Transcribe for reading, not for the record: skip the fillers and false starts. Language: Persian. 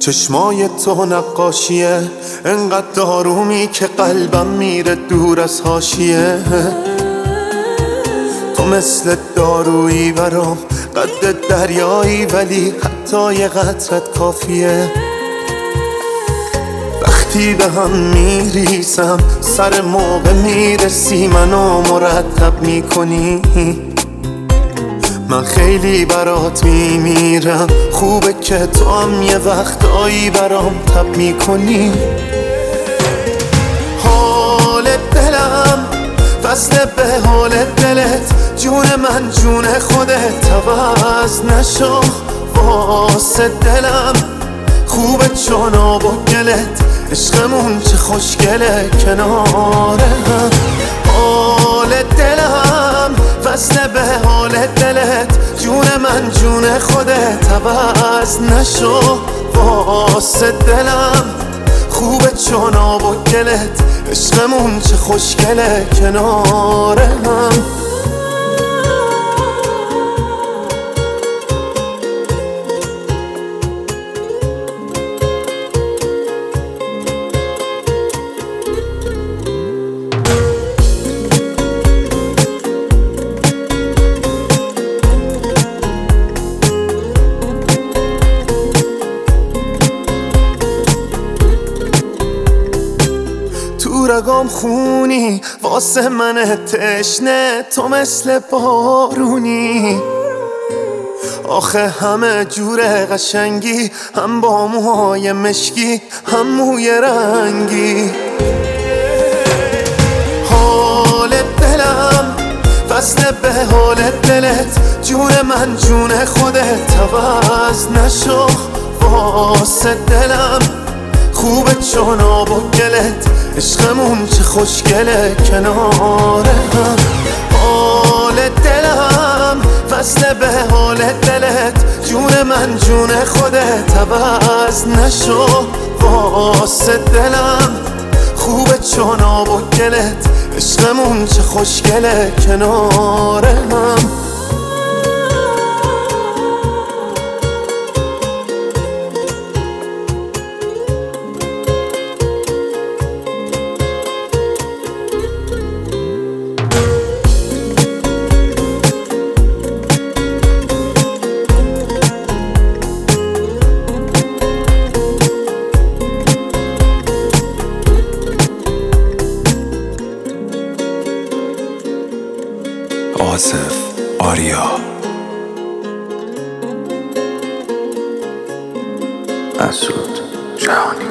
چشمای تو نقاشیه، انقدر آرومی که قلبم میره دور از حاشیه. تو مثل دارویی برام، قد دریایی ولی حتی یه قطرت کافیه. وقتی به هم میریسم سر موقع میرسی، منو مرتب میکنی. من خیلی برات میمیرم، خوبه که تو هم یه وقتایی برام تب میکنی. حال دلم فصل به حال دلت، جون من جون خودت عوض نشو واسه دلم. خوبه چون آب و گلت، عشقمون چه خوشگله کنار هم. حال دلم فصل به حال دلت، جون من جون خودت عوض نشو واسه دلم. خوبه چون آب و گلت، عشقمون چه خوشگله کنار هم. تو رگام خونی واسه من تشنه، تو مثل بارونی. آخه همه جور قشنگی، هم با موهای مشکی هم موی رنگی. حال دلم فصل به حال دلت، جون من جون خودت عوض نشو واسه دلم. خوبه چون آب و گلت، عشقمون چه خوشگله کنار هم. حال دلم فصل به حال دلت، جون من جون خودت عوض نشو واسه دلم. خوبه چون آب و گلت، عشقمون چه خوشگله کنار هم. آصف آریا مسعود جهانی.